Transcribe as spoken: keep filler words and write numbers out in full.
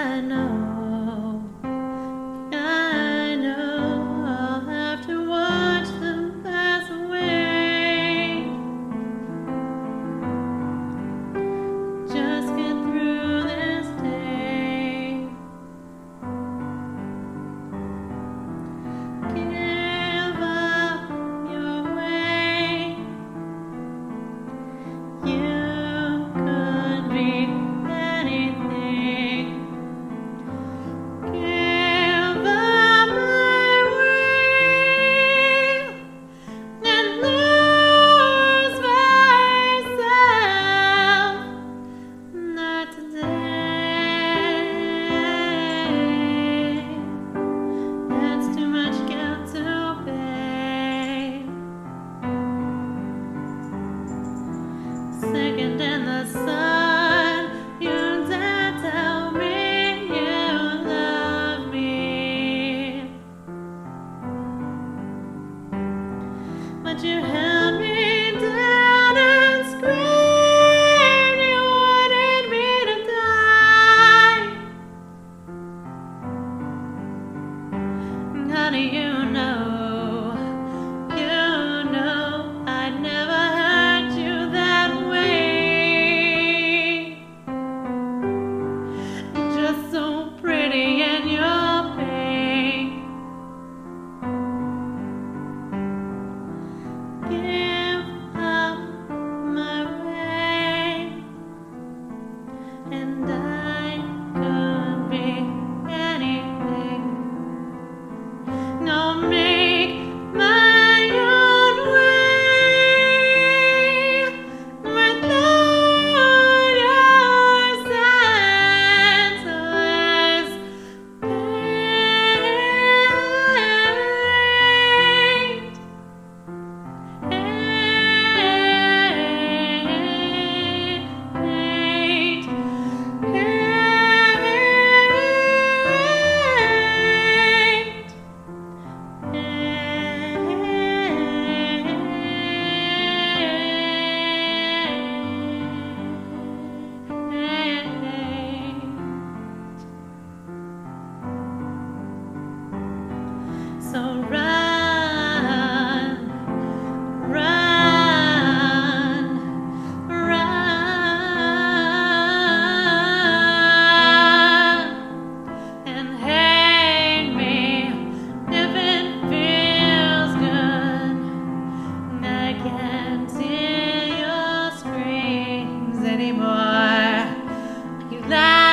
I know, I know I'll have to watch them pass away. Just get through this day. Give up your way. You could be anything. Give up my way and lose myself. Not today. That's too much guilt to pay. Second in the sun, you dare tell me you love me, but you held me down and screamed you wanted me to die. Honey, you know, you know I'd never hurt you that way. You're just so pretty in your pain. Give up my way, and I could be anything. No, make my own way without your senseless hate, so run, run, run, and hate me if it feels good. I can't hear your screams anymore. You lie.